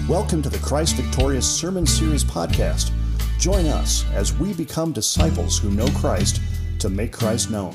Welcome to the Christ Victorious Sermon Series podcast. Join us as we become disciples who know Christ to make Christ known.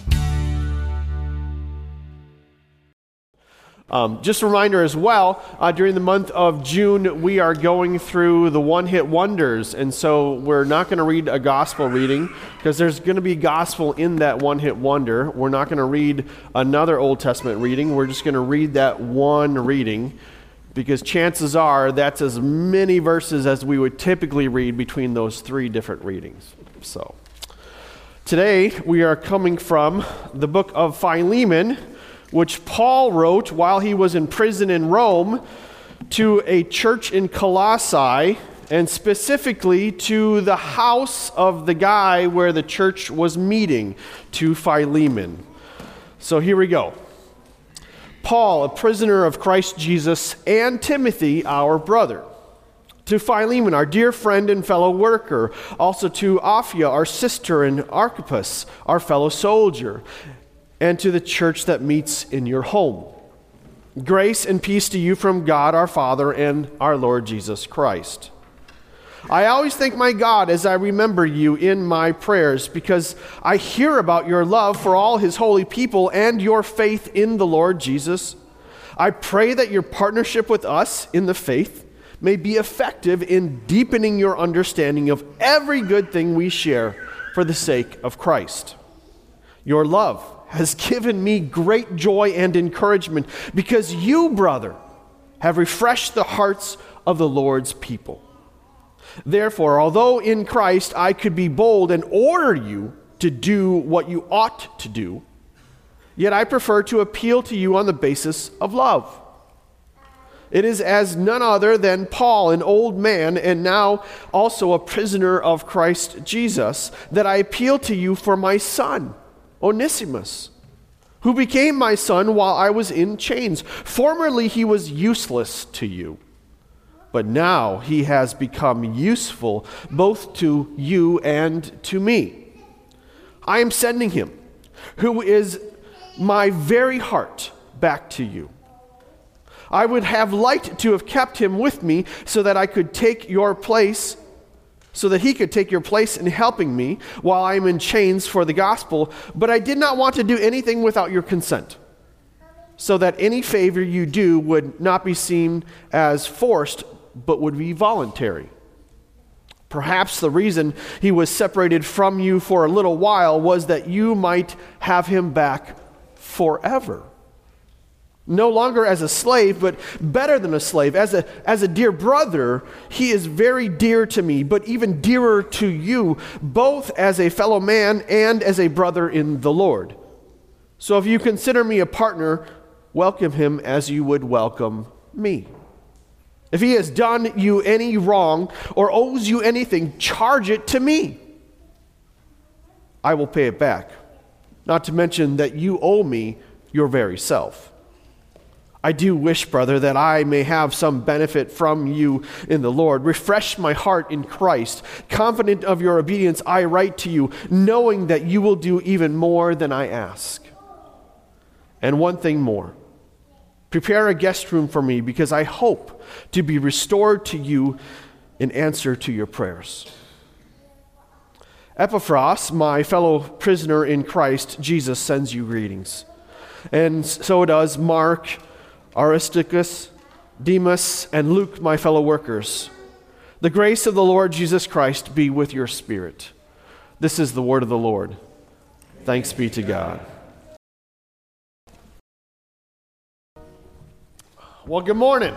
Just a reminder as well, during the month of June, we are going through the one-hit wonders, and so we're not going to read a gospel reading because there's going to be gospel in that one-hit wonder. We're not going to read another Old Testament reading. We're just going to read that one reading because chances are that's as many verses as we would typically read between those three different readings. So today we are coming from the book of Philemon, which Paul wrote while he was in prison in Rome to a church in Colossae, and specifically to the house of the guy where the church was meeting, to Philemon. So here we go. Paul, a prisoner of Christ Jesus, and Timothy, our brother. To Philemon, our dear friend and fellow worker. Also to Apphia, our sister, and Archippus, our fellow soldier. And to the church that meets in your home. Grace and peace to you from God our Father and our Lord Jesus Christ. I always thank my God as I remember you in my prayers, because I hear about your love for all his holy people and your faith in the Lord Jesus. I pray that your partnership with us in the faith may be effective in deepening your understanding of every good thing we share for the sake of Christ. Your love has given me great joy and encouragement because you, brother, have refreshed the hearts of the Lord's people. Therefore, although in Christ I could be bold and order you to do what you ought to do, yet I prefer to appeal to you on the basis of love. It is as none other than Paul, an old man and now also a prisoner of Christ Jesus, that I appeal to you for my son, Onesimus, who became my son while I was in chains. Formerly he was useless to you, but now he has become useful both to you and to me. I am sending him, who is my very heart, back to you. I would have liked to have kept him with me so that he could take your place in helping me while I am in chains for the gospel, but I did not want to do anything without your consent, so that any favor you do would not be seen as forced, but would be voluntary. Perhaps the reason he was separated from you for a little while was that you might have him back forever. No longer as a slave, but better than a slave. As a dear brother, he is very dear to me, but even dearer to you, both as a fellow man and as a brother in the Lord. So if you consider me a partner, welcome him as you would welcome me. If he has done you any wrong or owes you anything, charge it to me. I will pay it back. Not to mention that you owe me your very self. I do wish, brother, that I may have some benefit from you in the Lord. Refresh my heart in Christ. Confident of your obedience, I write to you, knowing that you will do even more than I ask. And one thing more. Prepare a guest room for me, because I hope to be restored to you in answer to your prayers. Epaphras, my fellow prisoner in Christ Jesus, sends you greetings. And so does Mark, Aristarchus, Demas, and Luke, my fellow workers. The grace of the Lord Jesus Christ be with your spirit. This is the word of the Lord. Thanks be to God. Well, good morning.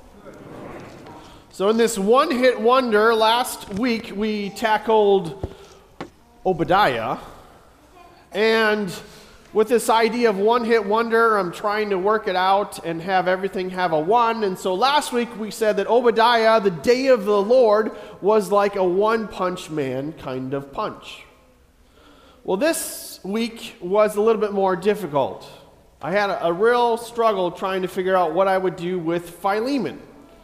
So in this one-hit wonder, last week we tackled Obadiah, and with this idea of one-hit wonder, I'm trying to work it out and have everything have a one. And so last week we said that Obadiah, the day of the Lord, was like a one-punch man kind of punch. Well, this week was a little bit more difficult. I had a real struggle trying to figure out what I would do with Philemon.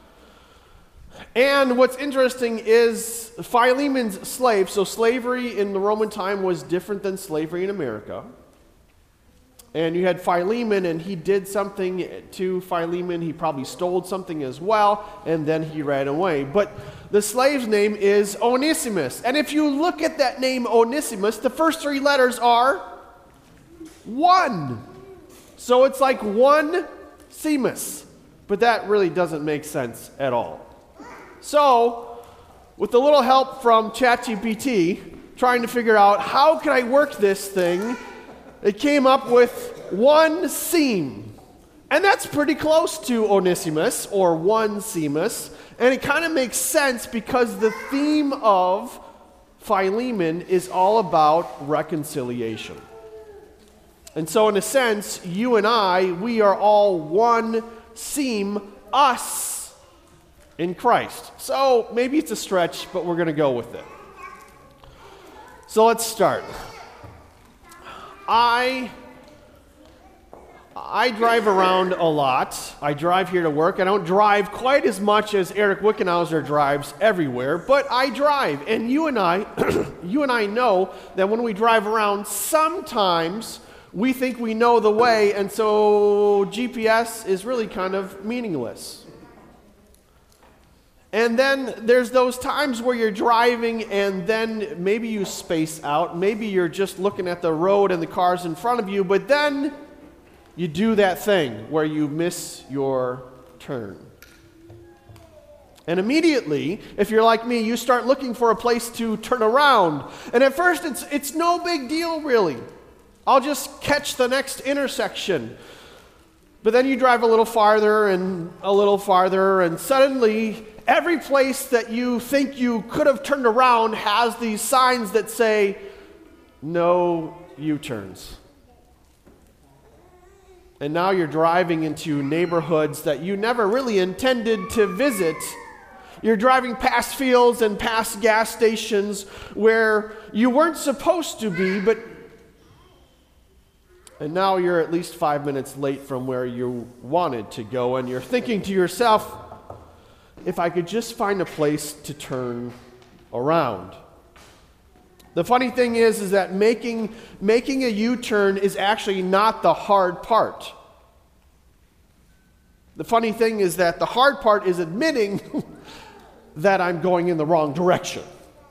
And what's interesting is Philemon's slave, so slavery in the Roman time was different than slavery in America. And you had Philemon, and he did something to Philemon. He probably stole something as well, and then he ran away. But the slave's name is Onesimus. And if you look at that name Onesimus, the first three letters are one. So it's like one Seamus. But that really doesn't make sense at all. So, with a little help from ChatGPT, trying to figure out how can I work this thing, it came up with one seam. And that's pretty close to Onesimus, or one Seamus. And it kind of makes sense because the theme of Philemon is all about reconciliation. And so in a sense, you and I, we are all one seam, us, in Christ. So maybe it's a stretch, but we're going to go with it. So let's start. I drive around a lot. I drive here to work. I don't drive quite as much as Eric Wickenhauser drives everywhere, but I drive. And you and I know that when we drive around, sometimes we think we know the way, and so GPS is really kind of meaningless. And then there's those times where you're driving and then maybe you space out. Maybe you're just looking at the road and the cars in front of you, but then you do that thing where you miss your turn. And immediately, if you're like me, you start looking for a place to turn around. And at first, it's no big deal, really. I'll just catch the next intersection. But then you drive a little farther, and suddenly every place that you think you could have turned around has these signs that say, no U-turns. And now you're driving into neighborhoods that you never really intended to visit. You're driving past fields and past gas stations where you weren't supposed to be, and now you're at least 5 minutes late from where you wanted to go, and you're thinking to yourself, if I could just find a place to turn around. The funny thing is that making a U-turn is actually not the hard part. The funny thing is that the hard part is admitting that I'm going in the wrong direction.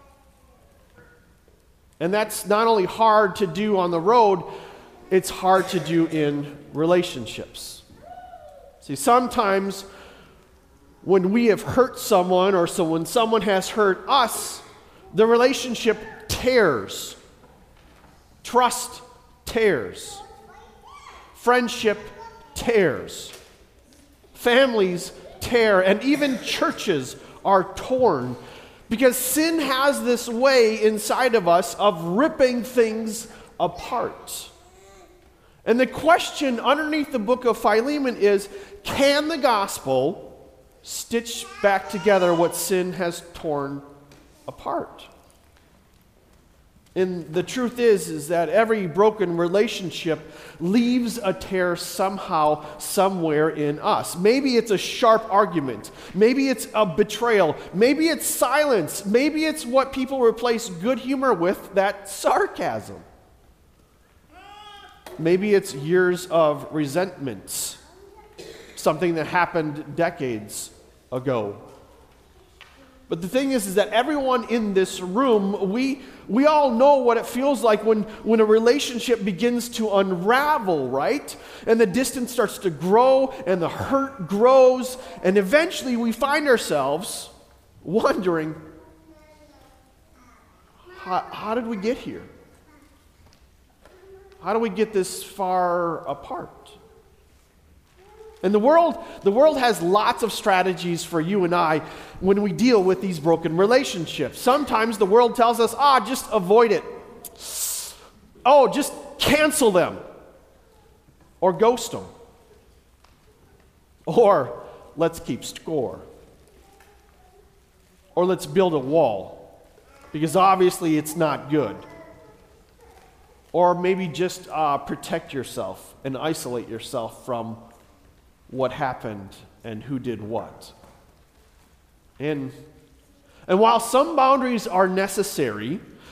And that's not only hard to do on the road, it's hard to do in relationships. See, sometimes when we have hurt someone, or so when someone has hurt us, the relationship tears. Trust tears. Friendship tears. Families tear. And even churches are torn. Because sin has this way inside of us of ripping things apart. And the question underneath the book of Philemon is, can the gospel stitch back together what sin has torn apart? And the truth is that every broken relationship leaves a tear somehow, somewhere in us. Maybe it's a sharp argument. Maybe it's a betrayal. Maybe it's silence. Maybe it's what people replace good humor with, that sarcasm. Maybe it's years of resentments, something that happened decades ago. But the thing is that everyone in this room, we all know what it feels like when a relationship begins to unravel, right? And the distance starts to grow, and the hurt grows, and eventually we find ourselves wondering, how did we get here? How do we get this far apart? And the world has lots of strategies for you and I when we deal with these broken relationships. Sometimes the world tells us, just avoid it. Just cancel them. Or ghost them. Or let's keep score. Or let's build a wall. Because obviously it's not good. Or maybe just protect yourself and isolate yourself from what happened and who did what. And while some boundaries are necessary,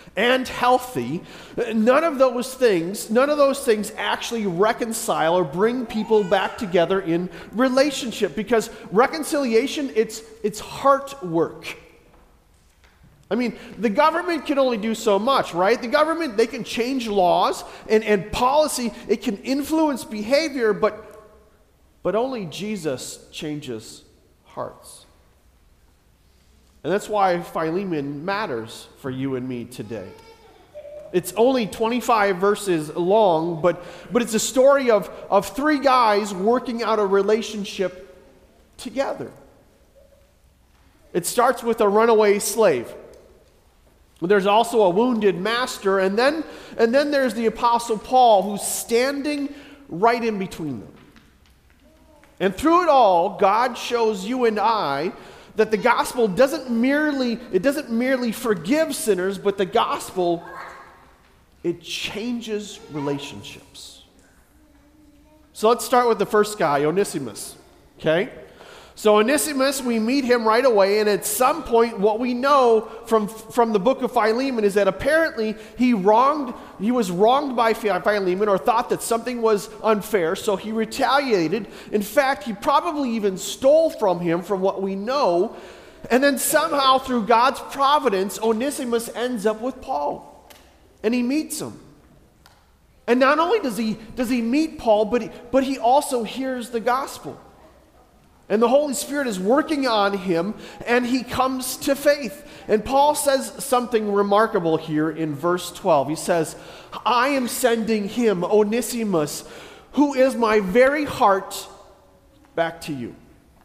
and healthy, none of those things actually reconcile or bring people back together in relationship, because reconciliation, it's heart work. I mean, the government can only do so much, right? The government, they can change laws and policy, it can influence behavior, but only Jesus changes hearts. And that's why Philemon matters for you and me today. It's only 25 verses long, but it's a story of three guys working out a relationship together. It starts with a runaway slave. There's also a wounded master, and then there's the Apostle Paul, who's standing right in between them. And through it all, God shows you and I that the gospel doesn't merely forgive sinners, but the gospel, it changes relationships. So let's start with the first guy, Onesimus. Okay? So Onesimus, we meet him right away, and at some point, what we know from the book of Philemon is that apparently he was wronged by Philemon, or thought that something was unfair, so he retaliated. In fact, he probably even stole from him, from what we know, and then somehow through God's providence, Onesimus ends up with Paul, and he meets him. And not only does he meet Paul, but he also hears the gospel. And the Holy Spirit is working on him, and he comes to faith. And Paul says something remarkable here in verse 12. He says, I am sending him, Onesimus, who is my very heart, back to you.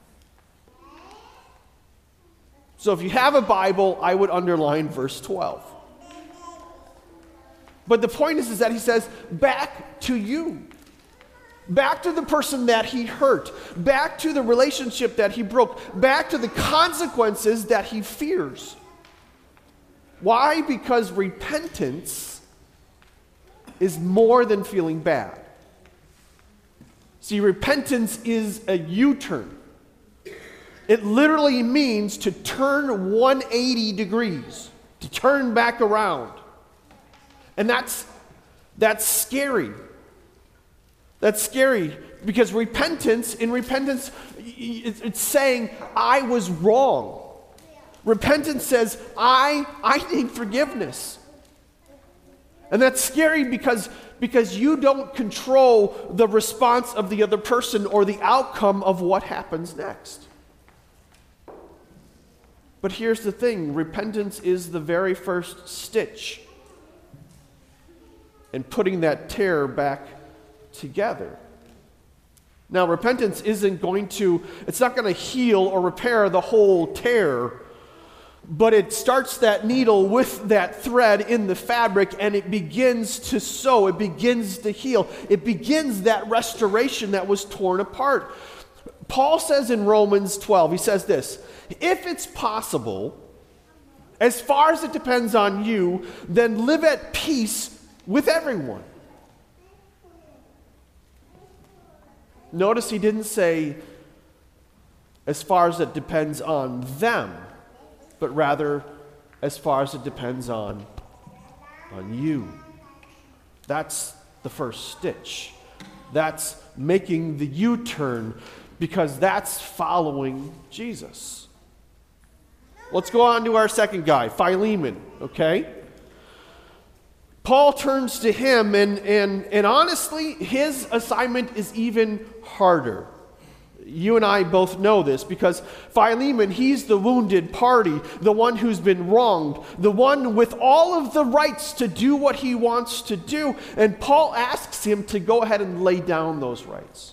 So if you have a Bible, I would underline verse 12. But the point is that he says, back to you. Back to the person that he hurt, back to the relationship that he broke, back to the consequences that he fears. Why? Because repentance is more than feeling bad. See, repentance is a U-turn. It literally means to turn 180 degrees, to turn back around. And that's scary. That's scary, because repentance, it's saying, I was wrong. Repentance says, I need forgiveness. And that's scary because you don't control the response of the other person or the outcome of what happens next. But here's the thing, repentance is the very first stitch in putting that tear back together. Now, repentance it's not going to heal or repair the whole tear, but it starts that needle with that thread in the fabric, and it begins to sew, it begins to heal, it begins that restoration that was torn apart. Paul says in Romans 12, he says this, if it's possible, as far as it depends on you, then live at peace with everyone. Notice he didn't say, as far as it depends on them, but rather, as far as it depends on you. That's the first stitch. That's making the U-turn, because that's following Jesus. Let's go on to our second guy, Philemon, okay? Paul turns to him, and honestly, his assignment is even harder. You and I both know this, because Philemon, he's the wounded party, the one who's been wronged, the one with all of the rights to do what he wants to do, and Paul asks him to go ahead and lay down those rights.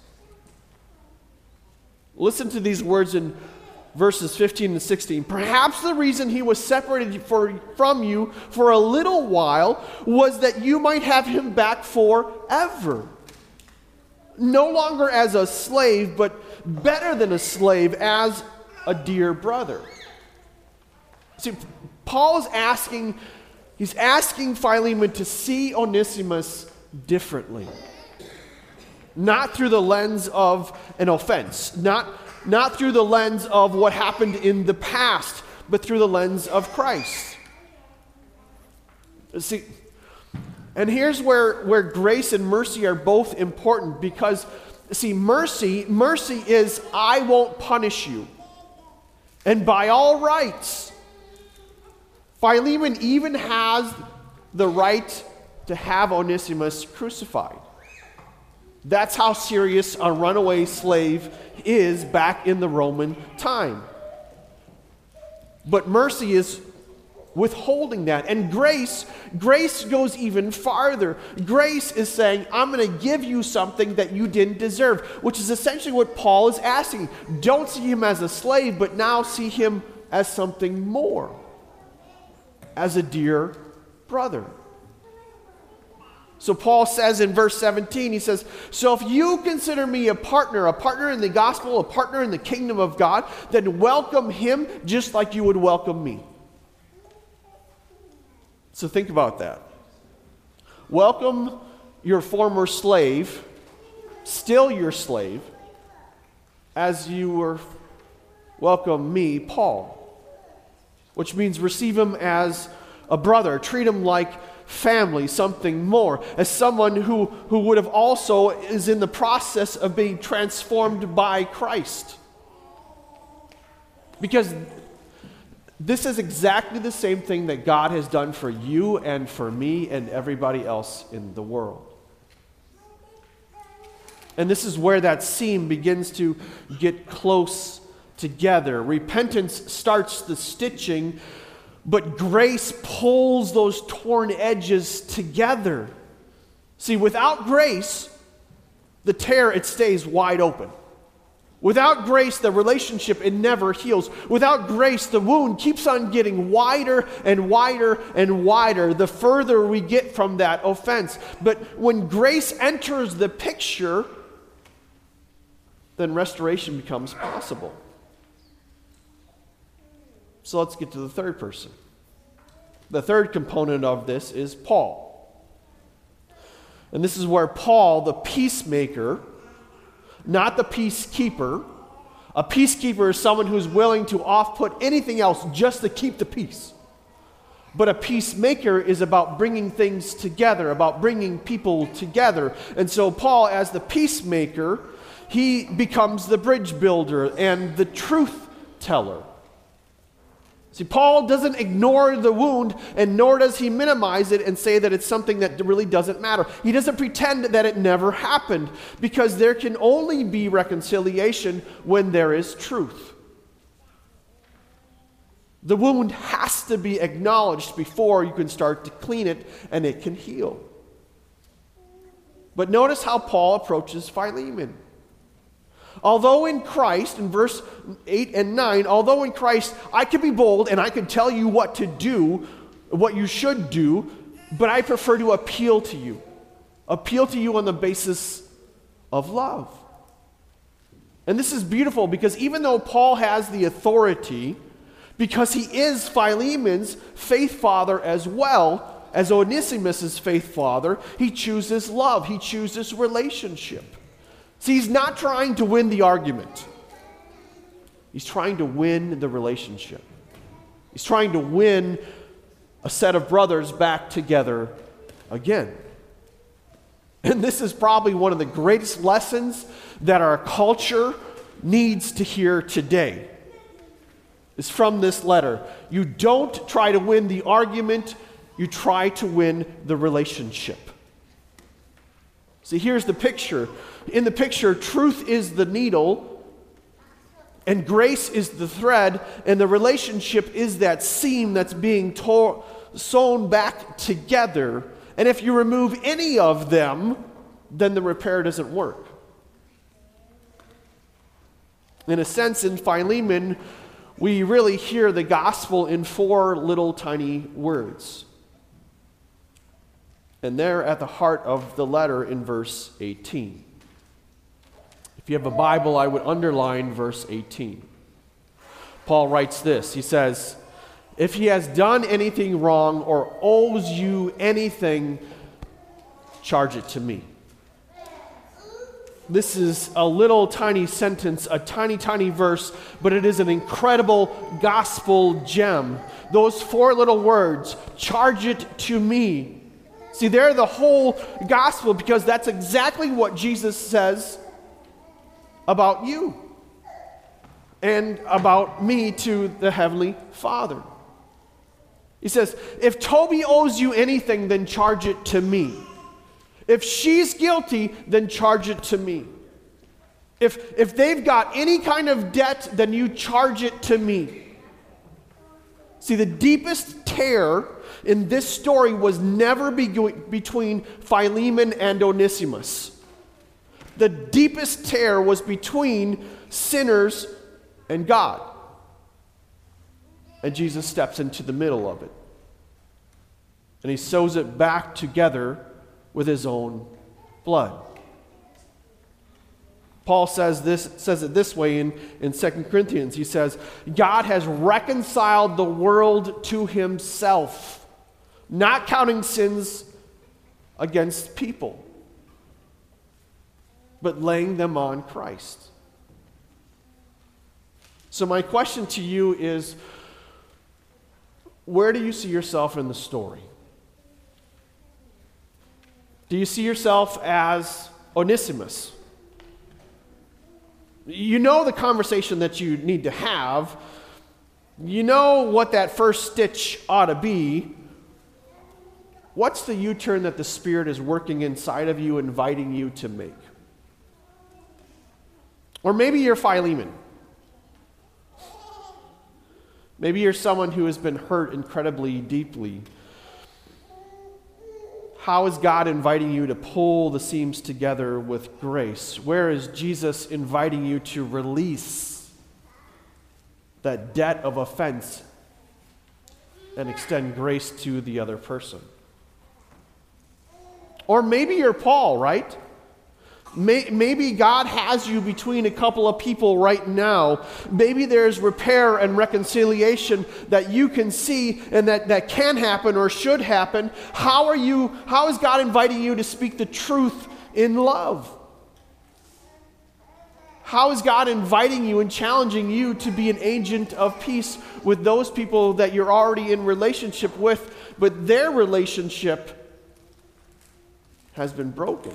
Listen to these words in verses 15 and 16. Perhaps the reason he was separated from you for a little while was that you might have him back forever. No longer as a slave, but better than a slave, as a dear brother. See, Paul is asking Philemon to see Onesimus differently. Not through the lens of an offense, not through the lens of what happened in the past, but through the lens of Christ. See, and here's where grace and mercy are both important, because, see, mercy is, I won't punish you. And by all rights, Philemon even has the right to have Onesimus crucified. That's how serious a runaway slave is back in the Roman time. But mercy is withholding that. And grace goes even farther. Grace is saying, I'm going to give you something that you didn't deserve, which is essentially what Paul is asking. Don't see him as a slave, but now see him as something more, as a dear brother. So Paul says in verse 17, he says, so if you consider me a partner in the gospel, a partner in the kingdom of God, then welcome him just like you would welcome me. So think about that. Welcome your former slave, still your slave, as you were welcome me, Paul. Which means receive him as a brother, treat him like family, something more, as someone who would have also is in the process of being transformed by Christ. Because this is exactly the same thing that God has done for you and for me and everybody else in the world. And this is where that seam begins to get close together. Repentance starts the stitching, but grace pulls those torn edges together. See, without grace, the tear, it stays wide open. Without grace, the relationship, it never heals. Without grace, the wound keeps on getting wider and wider and wider the further we get from that offense. But when grace enters the picture, then restoration becomes possible. So let's get to the third person. The third component of this is Paul. And this is where Paul, the peacemaker, not the peacekeeper. A peacekeeper is someone who's willing to off-put anything else just to keep the peace. But a peacemaker is about bringing things together, about bringing people together. And so Paul, as the peacemaker, he becomes the bridge builder and the truth teller. See, Paul doesn't ignore the wound, and nor does he minimize it and say that it's something that really doesn't matter. He doesn't pretend that it never happened, because there can only be reconciliation when there is truth. The wound has to be acknowledged before you can start to clean it and it can heal. But notice how Paul approaches Philemon. Although in Christ, in verse 8 and 9, although in Christ I can be bold and I can tell you what to do, what you should do, but I prefer to appeal to you. Appeal to you on the basis of love. And this is beautiful, because even though Paul has the authority, because he is Philemon's faith father as well as Onesimus' faith father, he chooses love. He chooses relationship. See, he's not trying to win the argument. He's trying to win the relationship. He's trying to win a set of brothers back together again. And this is probably one of the greatest lessons that our culture needs to hear today. It's from this letter. You don't try to win the argument, you try to win the relationship. See, here's the picture. In the picture, truth is the needle, and grace is the thread, and the relationship is that seam that's being sewn back together. And if you remove any of them, then the repair doesn't work. In a sense, in Philemon, we really hear the gospel in 4 little tiny words. And they're at the heart of the letter in verse 18. If you have a Bible, I would underline verse 18. Paul writes this. He says, if he has done anything wrong or owes you anything, charge it to me. This is a little tiny sentence, a tiny, tiny verse, but it is an incredible gospel gem. Those 4 little words, charge it to me. See, they're the whole gospel because that's exactly what Jesus says about you and about me to the Heavenly Father. He says, if Toby owes you anything, then charge it to me. If she's guilty, then charge it to me. If they've got any kind of debt, then you charge it to me. See, the deepest tear in this story was never between Philemon and Onesimus. The deepest tear was between sinners and God. And Jesus steps into the middle of it. And he sews it back together with his own blood. Paul says it this way in 2 Corinthians. He says, God has reconciled the world to himself, not counting sins against people, but laying them on Christ. So my question to you is, where do you see yourself in the story? Do you see yourself as Onesimus? You know the conversation that you need to have. You know what that first stitch ought to be. What's the U-turn that the Spirit is working inside of you, inviting you to make? Or maybe you're Philemon. Maybe you're someone who has been hurt incredibly deeply. How is God inviting you to pull the seams together with grace? Where is Jesus inviting you to release that debt of offense and extend grace to the other person? Or maybe you're Paul, right? Maybe God has you between a couple of people right now. Maybe there's repair and reconciliation that you can see and that can happen or should happen. How is God inviting you to speak the truth in love? How is God inviting you and challenging you to be an agent of peace with those people that you're already in relationship with, but their relationship has been broken?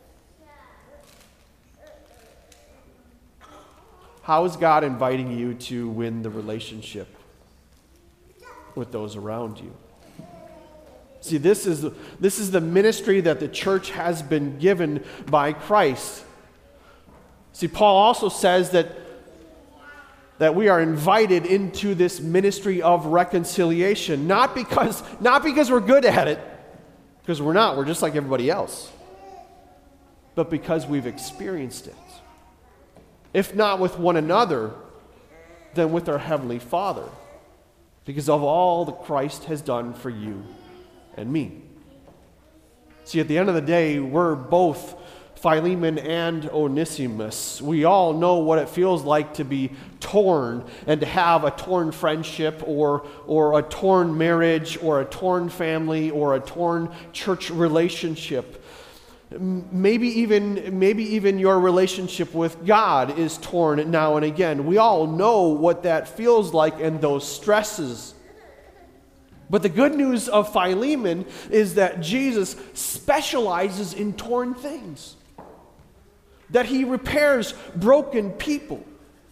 How is God inviting you to win the relationship with those around you? See, this is the ministry that the church has been given by Christ. See, Paul also says that we are invited into this ministry of reconciliation, not because we're good at it, because we're not, we're just like everybody else, but because we've experienced it. If not with one another, then with our Heavenly Father, because of all that Christ has done for you and me. See, at the end of the day, we're both Philemon and Onesimus. We all know what it feels like to be torn and to have a torn friendship or a torn marriage or a torn family or a torn church relationship. Maybe even your relationship with God is torn now and again. We all know what that feels like and those stresses. But the good news of Philemon is that Jesus specializes in torn things. That he repairs broken people.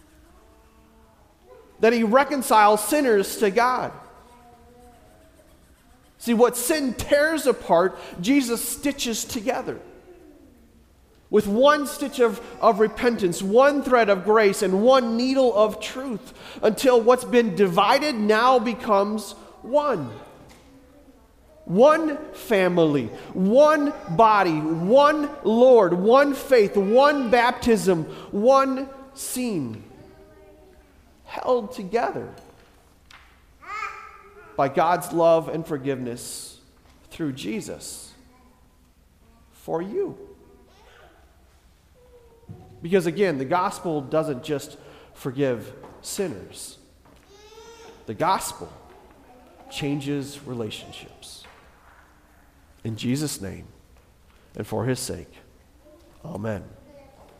That he reconciles sinners to God. See, what sin tears apart, Jesus stitches together. With one stitch of repentance, one thread of grace, and one needle of truth, until what's been divided now becomes one. One family, one body, one Lord, one faith, one baptism, one scene, held together by God's love and forgiveness through Jesus for you. Because again, the gospel doesn't just forgive sinners. The gospel changes relationships. In Jesus' name and for his sake, amen.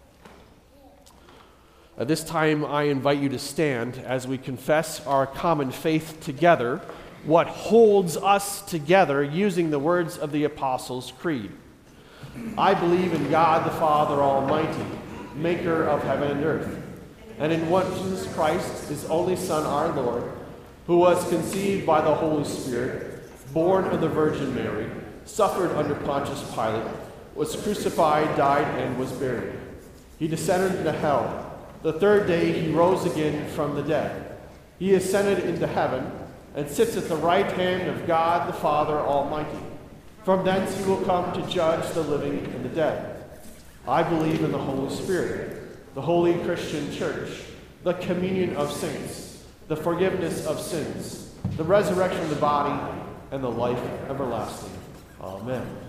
At this time, I invite you to stand as we confess our common faith together, what holds us together, using the words of the Apostles' Creed. I believe in God the Father Almighty, maker of heaven and earth, and in one Jesus Christ, his only Son, our Lord, who was conceived by the Holy Spirit, born of the Virgin Mary, suffered under Pontius Pilate, was crucified, died, and was buried. He descended into hell. The third day he rose again from the dead. He ascended into heaven and sits at the right hand of God the Father Almighty. From thence he will come to judge the living and the dead. I believe in the Holy Spirit, the holy Christian church, the communion of saints, the forgiveness of sins, the resurrection of the body, and the life everlasting. Amen.